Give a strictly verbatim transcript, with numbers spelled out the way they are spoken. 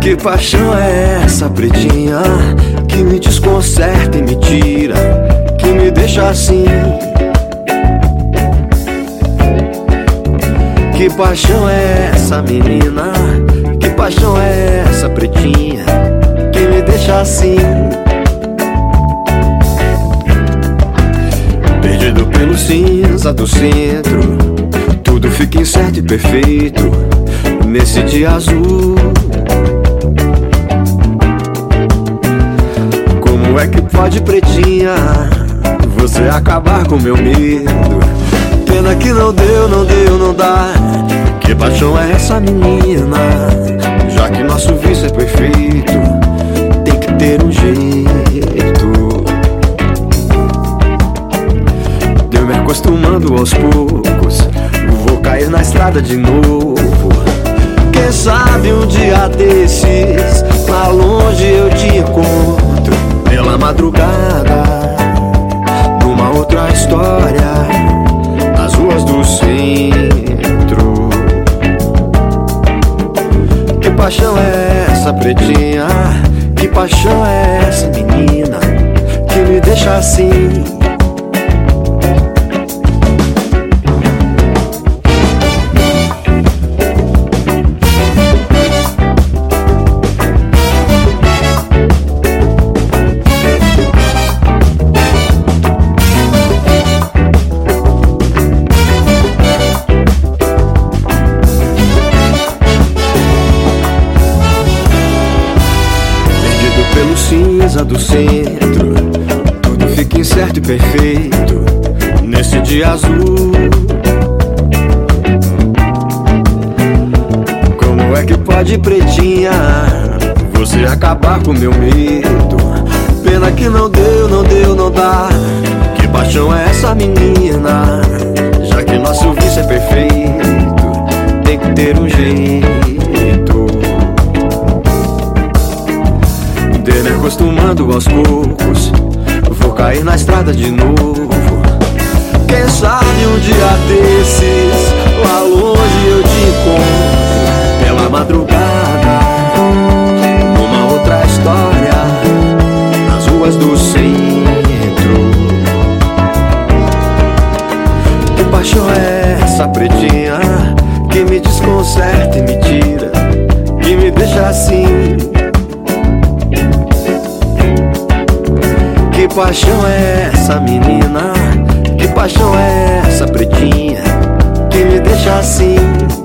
Que paixão é essa, pretinha, que me desconcerta e me tira, que me deixa assim? Que paixão é essa, menina? Que paixão é essa, pretinha, que me deixa assim? Perdido pelo cinza do centro, tudo fica incerto e perfeito nesse dia azul. Como é que pode, pretinha, você acabar com meu medo? Pena que não deu, não deu, não dá. Que paixão é essa, menina? Já que nosso vício é perfeito, tem que ter um jeito. Deu me acostumando aos poucos, vou cair na estrada de novo. Quem sabe um dia desses, lá longe eu te encontro, pela madrugada, numa outra história, nas ruas do centro. Que paixão é essa, pretinha? Que paixão é essa, menina, que me deixa assim? Pelo cinza do centro, tudo fica incerto e perfeito nesse dia azul. Como é que pode, pretinha, você acabar com meu medo? Pena que não deu, não deu, não dá. Que paixão é essa, menina? Já que nosso vício é perfeito, tem que ter um jeito. Me acostumando aos poucos, vou cair na estrada de novo. Quem sabe um dia desses, lá longe eu te encontro, pela madrugada, numa outra história, nas ruas do centro. Que paixão é essa, pretinha, que me desconcerta e me tira, que me deixa assim? Que paixão é essa, menina? Que paixão é essa, pretinha, que me deixa assim?